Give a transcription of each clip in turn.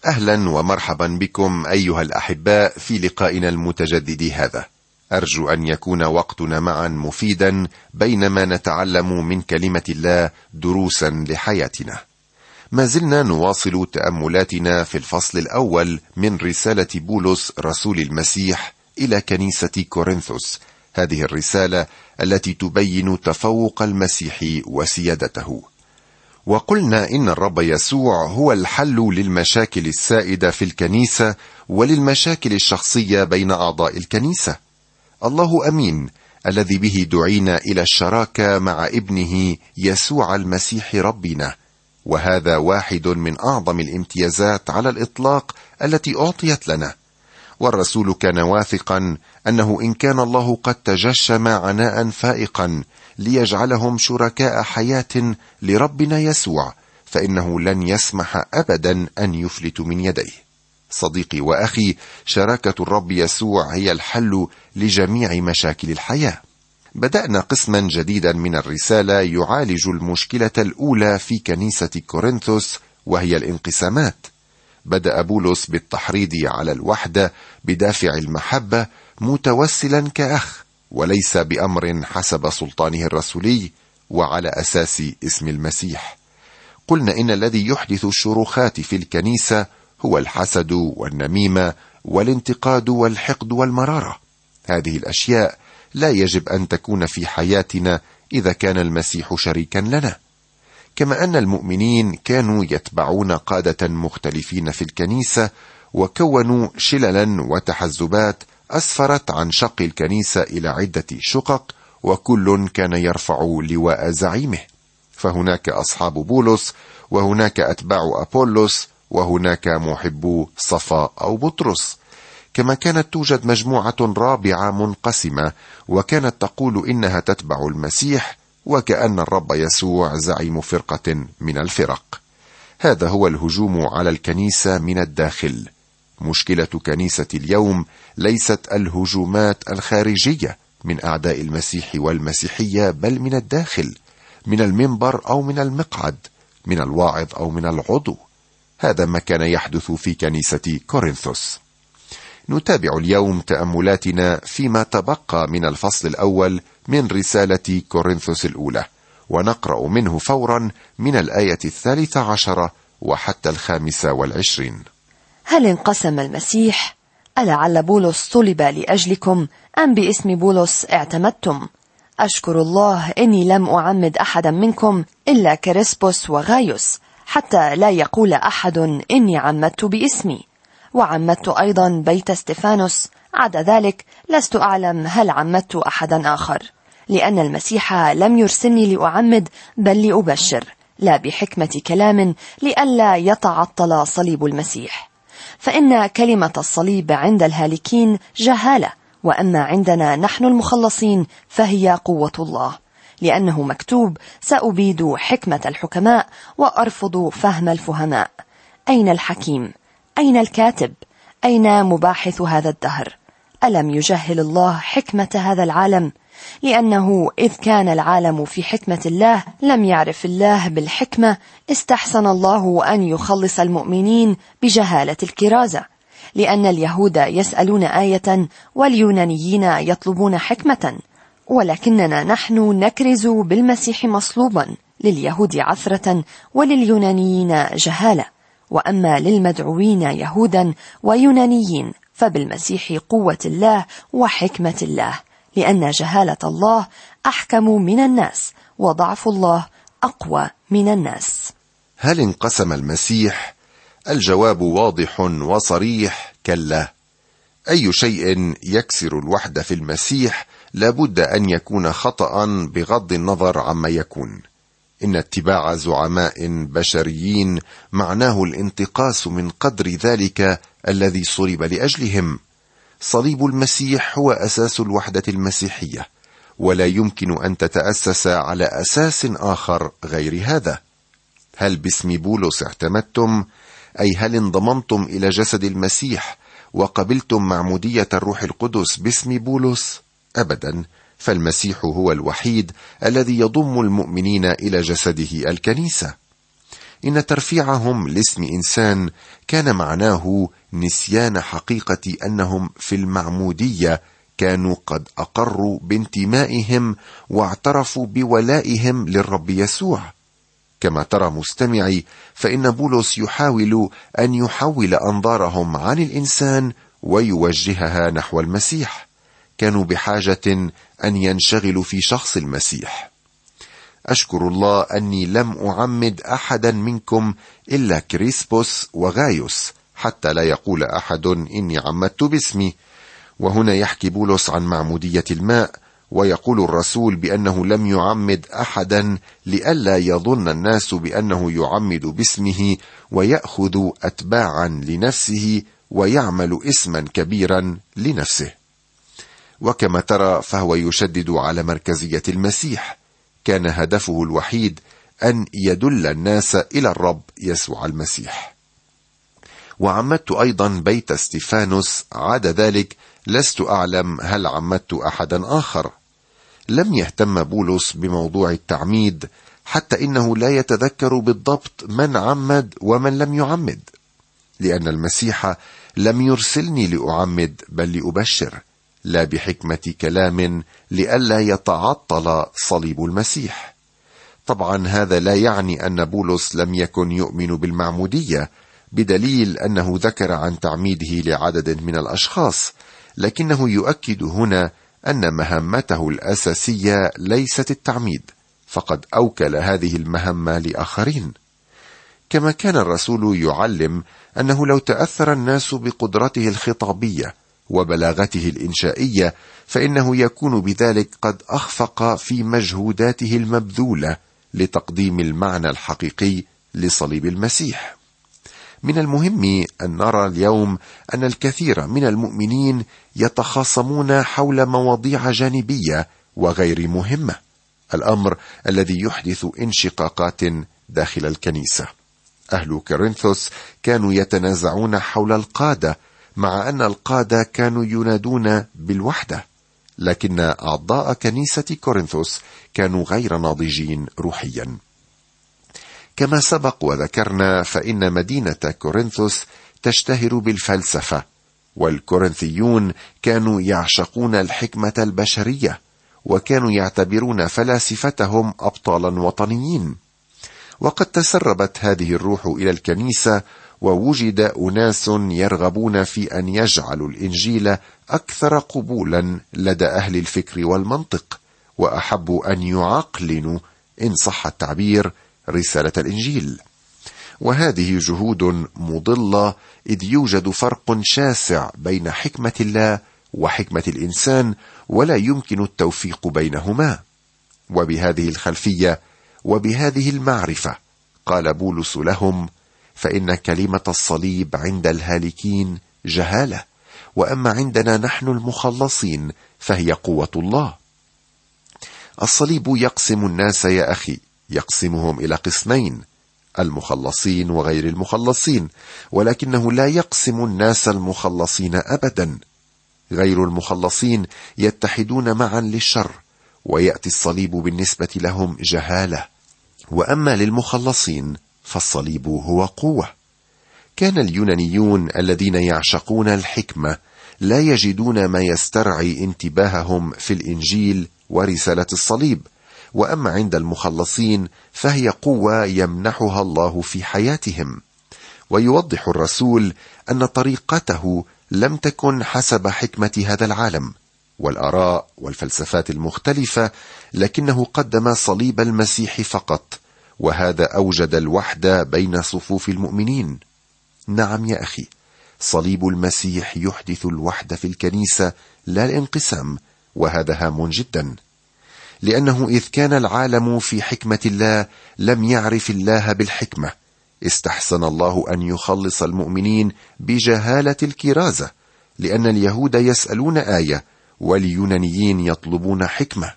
أهلا ومرحبا بكم أيها الأحباء في لقائنا المتجدد هذا. أرجو أن يكون وقتنا معا مفيدا بينما نتعلم من كلمة الله دروسا لحياتنا. ما زلنا نواصل تأملاتنا في الفصل الأول من رسالة بولس رسول المسيح إلى كنيسة كورنثوس، هذه الرسالة التي تبين تفوق المسيح وسيادته. وقلنا إن الرب يسوع هو الحل للمشاكل السائدة في الكنيسة وللمشاكل الشخصية بين أعضاء الكنيسة. الله أمين الذي به دعينا إلى الشراكة مع ابنه يسوع المسيح ربنا، وهذا واحد من أعظم الامتيازات على الإطلاق التي أعطيت لنا. والرسول كان واثقا أنه إن كان الله قد تجشم عناء فائقا ليجعلهم شركاء حياة لربنا يسوع، فإنه لن يسمح أبدا أن يفلت من يديه. صديقي وأخي، شراكة الرب يسوع هي الحل لجميع مشاكل الحياة. بدأنا قسما جديدا من الرسالة يعالج المشكلة الأولى في كنيسة كورنثوس، وهي الانقسامات. بدأ بولس بالتحريض على الوحدة بدافع المحبة، متوسلا كأخ وليس بأمر حسب سلطانه الرسولي وعلى أساس اسم المسيح. قلنا إن الذي يحدث الشروخات في الكنيسة هو الحسد والنميمة والانتقاد والحقد والمرارة. هذه الأشياء لا يجب أن تكون في حياتنا إذا كان المسيح شريكا لنا. كما أن المؤمنين كانوا يتبعون قادة مختلفين في الكنيسة وكونوا شللا وتحزبات أسفرت عن شق الكنيسة إلى عدة شقق، وكل كان يرفع لواء زعيمه. فهناك أصحاب بولس، وهناك أتباع أبولس، وهناك محبو صفا أو بطرس. كما كانت توجد مجموعة رابعة منقسمة وكانت تقول إنها تتبع المسيح، وكأن الرب يسوع زعيم فرقة من الفرق. هذا هو الهجوم على الكنيسة من الداخل. مشكلة كنيسة اليوم ليست الهجومات الخارجية من أعداء المسيح والمسيحية، بل من الداخل، من المنبر أو من المقعد، من الواعظ أو من العضو. هذا ما كان يحدث في كنيسة كورنثوس. نتابع اليوم تأملاتنا فيما تبقى من الفصل الأول من رسالة كورنثوس الأولى، ونقرأ منه فورا من الآية 13 وحتى 25. هل انقسم المسيح؟ ألعل بولس صلب لأجلكم أم باسم بولس اعتمدتم؟ أشكر الله إني لم أعمد أحدا منكم إلا كريسبوس وغايوس، حتى لا يقول أحد إني عمدت باسمي. وعمدت أيضا بيت استفانوس، عدا ذلك لست أعلم هل عمدت أحدا آخر، لأن المسيح لم يرسلني لأعمد بل لأبشر، لا بحكمة كلام لئلا يتعطل صليب المسيح. فإن كلمة الصليب عند الهالكين جهالة، وأما عندنا نحن المخلصين فهي قوة الله، لأنه مكتوب: سأبيد حكمة الحكماء وأرفض فهم الفهماء. أين الحكيم؟ أين الكاتب؟ أين مباحث هذا الدهر؟ ألم يجهل الله حكمة هذا العالم؟ لأنه إذ كان العالم في حكمة الله لم يعرف الله بالحكمة، استحسن الله أن يخلص المؤمنين بجهالة الكرازة، لأن اليهود يسألون آية واليونانيين يطلبون حكمة، ولكننا نحن نكرز بالمسيح مصلوبا، لليهود عثرة ولليونانيين جهالة، وأما للمدعوين يهودا ويونانيين فبالمسيح قوة الله وحكمة الله، لأن جهالة الله أحكم من الناس وضعف الله أقوى من الناس. هل انقسم المسيح؟ الجواب واضح وصريح: كلا. أي شيء يكسر الوحدة في المسيح لابد أن يكون خطأ بغض النظر عما يكون. إن اتباع زعماء بشريين معناه الانتقاص من قدر ذلك الذي صلب لأجلهم. صليب المسيح هو أساس الوحدة المسيحية، ولا يمكن أن تتأسس على أساس آخر غير هذا. هل باسم بولس اعتمدتم؟ أي هل انضممتم إلى جسد المسيح وقبلتم معمودية الروح القدس باسم بولس؟ أبدا، فالمسيح هو الوحيد الذي يضم المؤمنين إلى جسده الكنيسة. إن ترفيعهم لاسم إنسان كان معناه نسيان حقيقة أنهم في المعمودية كانوا قد أقروا بانتمائهم واعترفوا بولائهم للرب يسوع. كما ترى مستمعي، فإن بولس يحاول أن يحول أنظارهم عن الإنسان ويوجهها نحو المسيح. كانوا بحاجة أن ينشغلوا في شخص المسيح. أشكر الله أني لم أعمد أحدا منكم إلا كريسبوس وغايوس، حتى لا يقول أحد إني عمدت باسمي. وهنا يحكي بولس عن معمودية الماء، ويقول الرسول بأنه لم يعمد أحدا لئلا يظن الناس بأنه يعمد باسمه ويأخذ أتباعا لنفسه ويعمل اسما كبيرا لنفسه. وكما ترى فهو يشدد على مركزية المسيح. كان هدفه الوحيد أن يدل الناس إلى الرب يسوع المسيح. وعمدت أيضا بيت ستيفانوس، عدا ذلك لست أعلم هل عمدت أحدا آخر. لم يهتم بولس بموضوع التعميد، حتى إنه لا يتذكر بالضبط من عمد ومن لم يعمد، لأن المسيح لم يرسلني لأعمد بل لأبشر، لا بحكمة كلام لئلا يتعطل صليب المسيح. طبعا هذا لا يعني أن بولس لم يكن يؤمن بالمعمودية، بدليل أنه ذكر عن تعميده لعدد من الأشخاص، لكنه يؤكد هنا أن مهمته الأساسية ليست التعميد، فقد أوكل هذه المهمة لآخرين. كما كان الرسول يعلم أنه لو تأثر الناس بقدرته الخطابية وبلاغته الإنشائية فإنه يكون بذلك قد أخفق في مجهوداته المبذولة لتقديم المعنى الحقيقي لصليب المسيح. من المهم أن نرى اليوم أن الكثير من المؤمنين يتخاصمون حول مواضيع جانبية وغير مهمة، الأمر الذي يحدث انشقاقات داخل الكنيسة. أهل كورنثوس كانوا يتنازعون حول القادة، مع أن القادة كانوا ينادون بالوحدة، لكن أعضاء كنيسة كورنثوس كانوا غير ناضجين روحيا. كما سبق وذكرنا فإن مدينة كورنثوس تشتهر بالفلسفة، والكورنثيون كانوا يعشقون الحكمة البشرية، وكانوا يعتبرون فلاسفتهم أبطالا وطنيين. وقد تسربت هذه الروح إلى الكنيسة، ووجد أناس يرغبون في أن يجعلوا الإنجيل أكثر قبولا لدى أهل الفكر والمنطق، وأحبوا أن يعقلنوا إن صح التعبير رسالة الإنجيل. وهذه جهود مضلة، إذ يوجد فرق شاسع بين حكمة الله وحكمة الإنسان، ولا يمكن التوفيق بينهما. وبهذه الخلفية وبهذه المعرفة قال بولس لهم: فإن كلمة الصليب عند الهالكين جهالة، وأما عندنا نحن المخلصين فهي قوة الله. الصليب يقسم الناس يا أخي، يقسمهم إلى قسمين: المخلصين وغير المخلصين، ولكنه لا يقسم الناس المخلصين أبدا. غير المخلصين يتحدون معا للشر، ويأتي الصليب بالنسبة لهم جهالة، وأما للمخلصين فالصليب هو قوة. كان اليونانيون الذين يعشقون الحكمة لا يجدون ما يسترعي انتباههم في الإنجيل ورسالة الصليب، وأما عند المخلصين فهي قوة يمنحها الله في حياتهم. ويوضح الرسول أن طريقته لم تكن حسب حكمة هذا العالم والآراء والفلسفات المختلفة، لكنه قدم صليب المسيح فقط، وهذا أوجد الوحدة بين صفوف المؤمنين. نعم يا أخي، صليب المسيح يحدث الوحدة في الكنيسة لا الانقسام، وهذا هام جدا، لأنه إذ كان العالم في حكمة الله لم يعرف الله بالحكمة، استحسن الله أن يخلص المؤمنين بجهالة الكرازة، لأن اليهود يسألون آية واليونانيين يطلبون حكمة.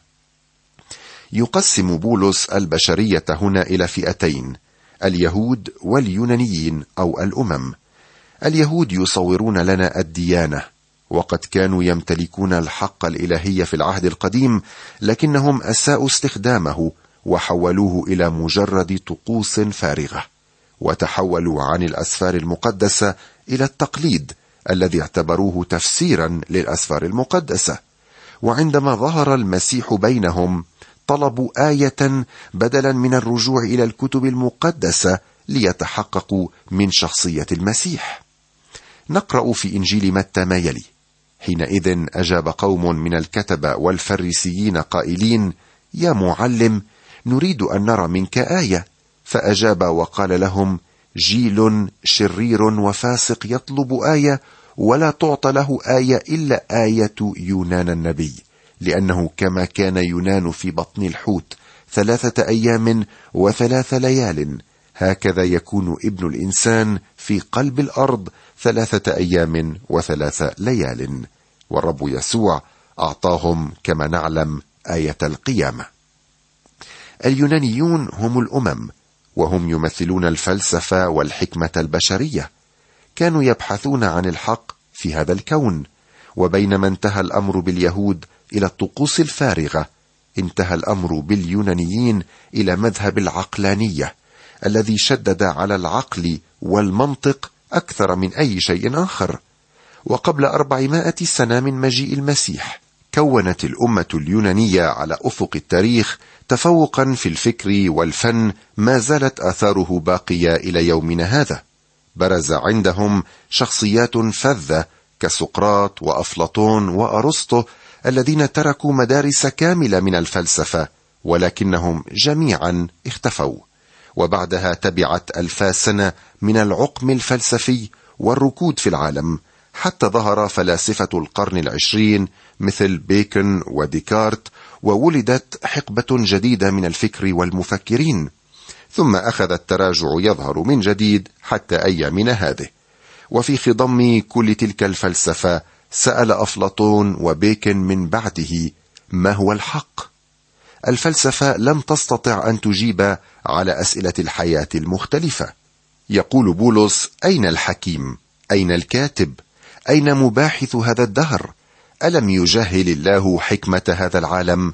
يقسم بولس البشرية هنا إلى فئتين: اليهود واليونانيين أو الأمم. اليهود يصورون لنا الديانة، وقد كانوا يمتلكون الحق الإلهي في العهد القديم، لكنهم أساءوا استخدامه وحولوه إلى مجرد طقوس فارغة. وتحولوا عن الأسفار المقدسة إلى التقليد الذي اعتبروه تفسيرا للأسفار المقدسة. وعندما ظهر المسيح بينهم طلبوا آية بدلا من الرجوع إلى الكتب المقدسة ليتحققوا من شخصية المسيح. نقرأ في إنجيل متى ما يلي: حينئذ أجاب قوم من الكتبة والفريسيين قائلين: يا معلم، نريد أن نرى منك آية. فأجاب وقال لهم: جيل شرير وفاسق يطلب آية، ولا تعطى له آية إلا آية يونان النبي، لأنه كما كان يونان في بطن الحوت 3 أيام و3 ليال، هكذا يكون ابن الإنسان في قلب الأرض 3 أيام و3 ليال. والرب يسوع أعطاهم كما نعلم آية القيامة. اليونانيون هم الأمم، وهم يمثلون الفلسفة والحكمة البشرية. كانوا يبحثون عن الحق في هذا الكون، وبينما انتهى الأمر باليهود إلى الطقوس الفارغة، انتهى الأمر باليونانيين إلى مذهب العقلانية الذي شدد على العقل والمنطق أكثر من أي شيء آخر. وقبل 400 سنة من مجيء المسيح كونت الأمة اليونانية على أفق التاريخ تفوقا في الفكر والفن ما زالت آثاره باقية إلى يومنا هذا. برز عندهم شخصيات فذة كسقراط وأفلاطون وأرسطو الذين تركوا مدارس كاملة من الفلسفة، ولكنهم جميعا اختفوا. وبعدها تبعت 1000 سنة من العقم الفلسفي والركود في العالم، حتى ظهر فلاسفة القرن 20 مثل بيكون وديكارت، وولدت حقبة جديدة من الفكر والمفكرين. ثم أخذ التراجع يظهر من جديد حتى أيامنا هذه. وفي خضم كل تلك الفلسفة سأل أفلاطون وبيكون من بعده: ما هو الحق؟ الفلسفة لم تستطع أن تجيب على أسئلة الحياة المختلفة. يقول بولس: أين الحكيم؟ أين الكاتب؟ أين مباحث هذا الدهر؟ ألم يجهل الله حكمة هذا العالم؟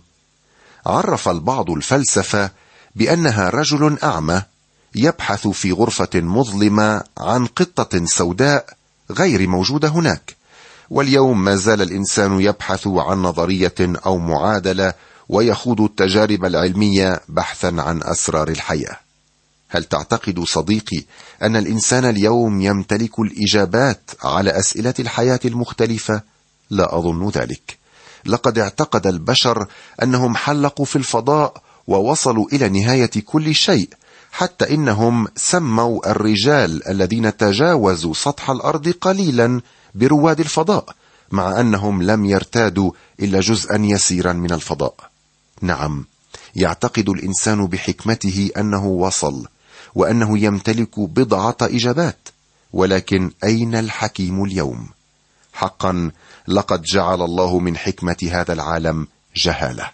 عرف البعض الفلسفة بأنها رجل أعمى يبحث في غرفة مظلمة عن قطة سوداء غير موجودة هناك. واليوم ما زال الإنسان يبحث عن نظرية أو معادلة ويخوض التجارب العلمية بحثا عن أسرار الحياة. هل تعتقد صديقي أن الإنسان اليوم يمتلك الإجابات على أسئلة الحياة المختلفة؟ لا أظن ذلك. لقد اعتقد البشر أنهم حلقوا في الفضاء ووصلوا إلى نهاية كل شيء، حتى إنهم سموا الرجال الذين تجاوزوا سطح الأرض قليلا برواد الفضاء، مع أنهم لم يرتادوا إلا جزءا يسيرا من الفضاء. نعم، يعتقد الإنسان بحكمته أنه وصل، وأنه يمتلك بضعة إجابات، ولكن أين الحكيم اليوم؟ حقا لقد جعل الله من حكمة هذا العالم جهالة،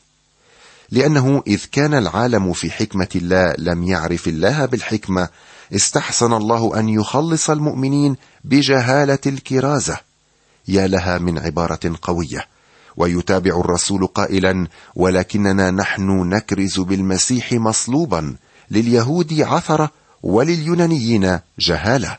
لأنه إذ كان العالم في حكمة الله لم يعرف الله بالحكمة، استحسن الله أن يخلص المؤمنين بجهالة الكرازة. يا لها من عبارة قوية. ويتابع الرسول قائلا: ولكننا نحن نكرز بالمسيح مصلوبا، لليهود عثرة ولليونانيين جهالة.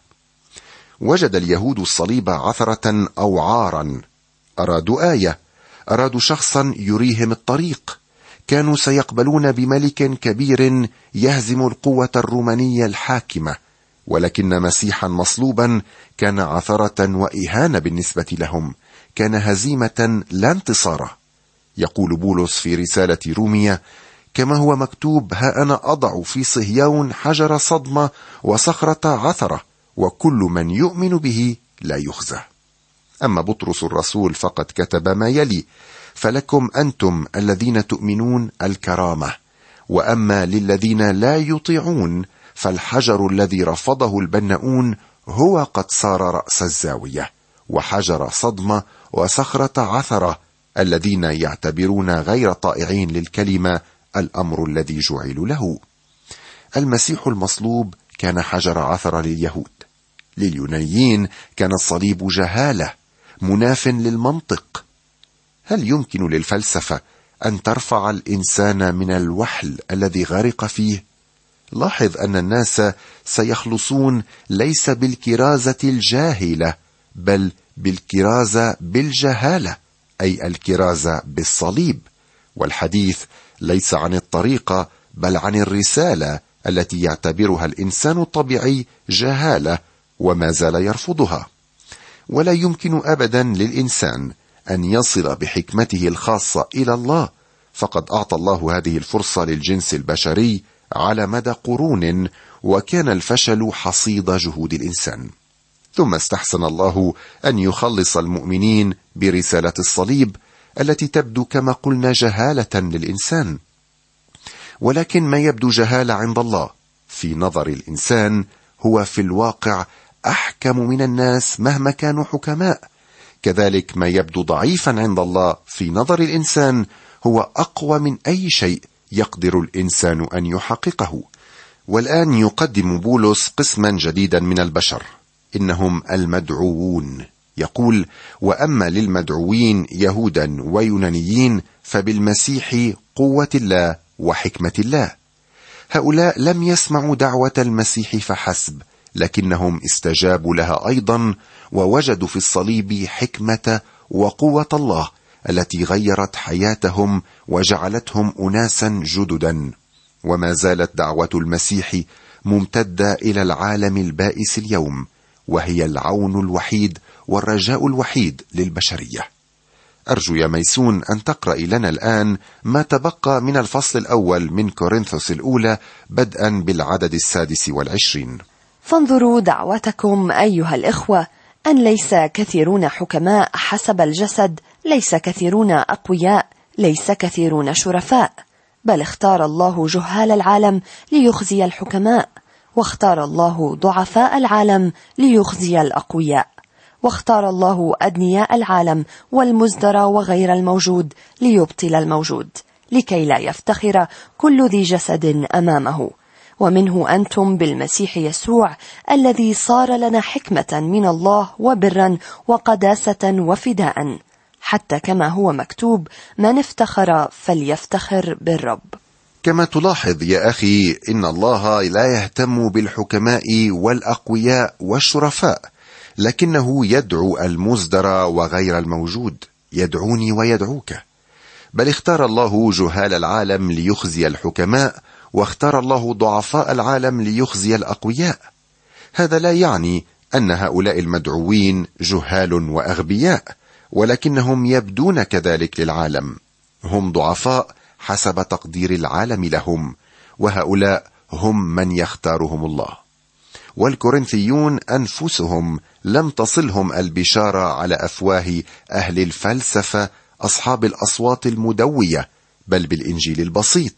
وجد اليهود الصليب عثرة أو عارا. أرادوا آية، أرادوا شخصا يريهم الطريق. كانوا سيقبلون بملك كبير يهزم القوة الرومانية الحاكمة، ولكن مسيحا مصلوبا كان عثرة وإهانة بالنسبة لهم، كان هزيمة لا انتصار. يقول بولس في رسالة رومية: كما هو مكتوب: ها أنا أضع في صهيون حجر صدمة وصخرة عثرة، وكل من يؤمن به لا يخزى. أما بطرس الرسول فقد كتب ما يلي: فلكم أنتم الذين تؤمنون الكرامة، وأما للذين لا يطيعون فالحجر الذي رفضه البناؤون هو قد صار رأس الزاوية، وحجر صدمة وصخرة عثرة، الذين يعتبرون غير طائعين للكلمة الأمر الذي جعلوا له. المسيح المصلوب كان حجر عثرة لليهود. لليونانيين كان الصليب جهالة، مناف للمنطق. هل يمكن للفلسفة أن ترفع الإنسان من الوحل الذي غرق فيه؟ لاحظ أن الناس سيخلصون ليس بالكرازة الجاهلة، بل بالكرازة بالجهالة، أي الكرازة بالصليب. والحديث ليس عن الطريقة بل عن الرسالة التي يعتبرها الإنسان الطبيعي جهالة وما زال يرفضها. ولا يمكن أبدا للإنسان أن يصل بحكمته الخاصة إلى الله، فقد أعطى الله هذه الفرصة للجنس البشري على مدى قرون، وكان الفشل حصيد جهود الإنسان. ثم استحسن الله أن يخلص المؤمنين برسالة الصليب التي تبدو كما قلنا جهالة للإنسان، ولكن ما يبدو جهالة عند الله في نظر الإنسان هو في الواقع أحكم من الناس مهما كانوا حكماء. كذلك ما يبدو ضعيفا عند الله في نظر الإنسان هو أقوى من أي شيء يقدر الإنسان أن يحققه. والآن يقدم بولس قسما جديدا من البشر، إنهم المدعوون. يقول: وأما للمدعوين يهودا ويونانيين فبالمسيح قوة الله وحكمة الله. هؤلاء لم يسمعوا دعوة المسيح فحسب، لكنهم استجابوا لها أيضا، ووجدوا في الصليب حكمة وقوة الله التي غيرت حياتهم وجعلتهم أناسا جددا. وما زالت دعوة المسيح ممتدة إلى العالم البائس اليوم، وهي العون الوحيد والرجاء الوحيد للبشرية. أرجو يا ميسون أن تقرأ لنا الآن ما تبقى من الفصل الأول من كورنثوس الأولى بدءا بالعدد 26. فانظروا دعوتكم أيها الإخوة، أن ليس كثيرون حكماء حسب الجسد، ليس كثيرون أقوياء، ليس كثيرون شرفاء، بل اختار الله جهال العالم ليخزي الحكماء، واختار الله ضعفاء العالم ليخزي الأقوياء، واختار الله أدنياء العالم والمزدرى وغير الموجود ليبطل الموجود، لكي لا يفتخر كل ذي جسد أمامه. ومنه أنتم بالمسيح يسوع الذي صار لنا حكمة من الله وبرا وقداسة وفداء، حتى كما هو مكتوب: من افتخر فليفتخر بالرب. كما تلاحظ يا أخي، إن الله لا يهتم بالحكماء والأقوياء والشرفاء، لكنه يدعو المزدرى وغير الموجود، يدعوني ويدعوك. بل اختار الله جهال العالم ليخزي الحكماء، واختار الله ضعفاء العالم ليخزي الأقوياء. هذا لا يعني أن هؤلاء المدعوين جهال وأغبياء، ولكنهم يبدون كذلك للعالم. هم ضعفاء حسب تقدير العالم لهم، وهؤلاء هم من يختارهم الله. والكورنثيون أنفسهم لم تصلهم البشارة على أفواه أهل الفلسفة أصحاب الأصوات المدوية، بل بالإنجيل البسيط.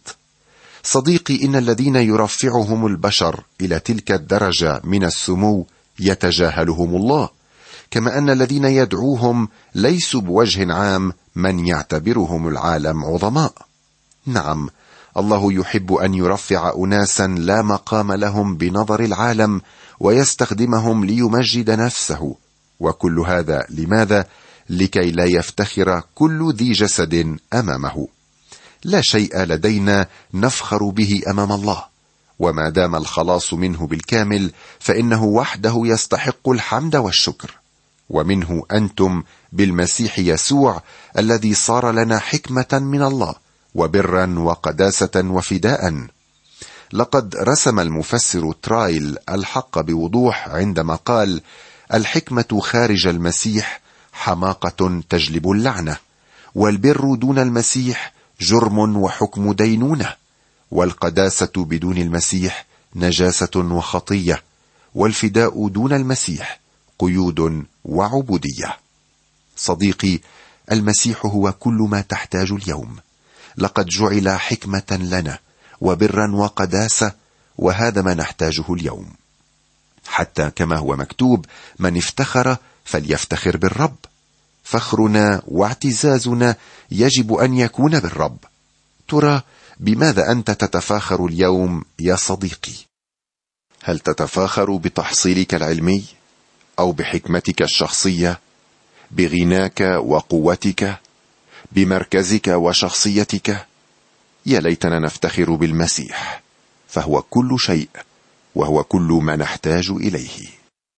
صديقي، إن الذين يرفعهم البشر إلى تلك الدرجة من السمو يتجاهلهم الله، كما أن الذين يدعوهم ليسوا بوجه عام من يعتبرهم العالم عظماء. نعم، الله يحب أن يرفع أناسا لا مقام لهم بنظر العالم، ويستخدمهم ليمجد نفسه. وكل هذا لماذا؟ لكي لا يفتخر كل ذي جسد أمامه. لا شيء لدينا نفخر به أمام الله، وما دام الخلاص منه بالكامل فإنه وحده يستحق الحمد والشكر. ومنه أنتم بالمسيح يسوع الذي صار لنا حكمة من الله وبرا وقداسة وفداء. لقد رسم المفسر ترايل الحق بوضوح عندما قال: الحكمة خارج المسيح حماقة تجلب اللعنة، والبر دون المسيح جرم وحكم دينونة، والقداسة بدون المسيح نجاسة وخطية، والفداء دون المسيح قيود وعبودية. صديقي، المسيح هو كل ما تحتاج اليوم. لقد جعل حكمة لنا وبرا وقداسة، وهذا ما نحتاجه اليوم. حتى كما هو مكتوب: من افتخر فليفتخر بالرب. فخرنا واعتزازنا يجب أن يكون بالرب. ترى بماذا أنت تتفاخر اليوم يا صديقي؟ هل تتفاخر بتحصيلك العلمي، أو بحكمتك الشخصية، بغناك وقوتك، بمركزك وشخصيتك؟ يا ليتنا نفتخر بالمسيح، فهو كل شيء، وهو كل ما نحتاج إليه.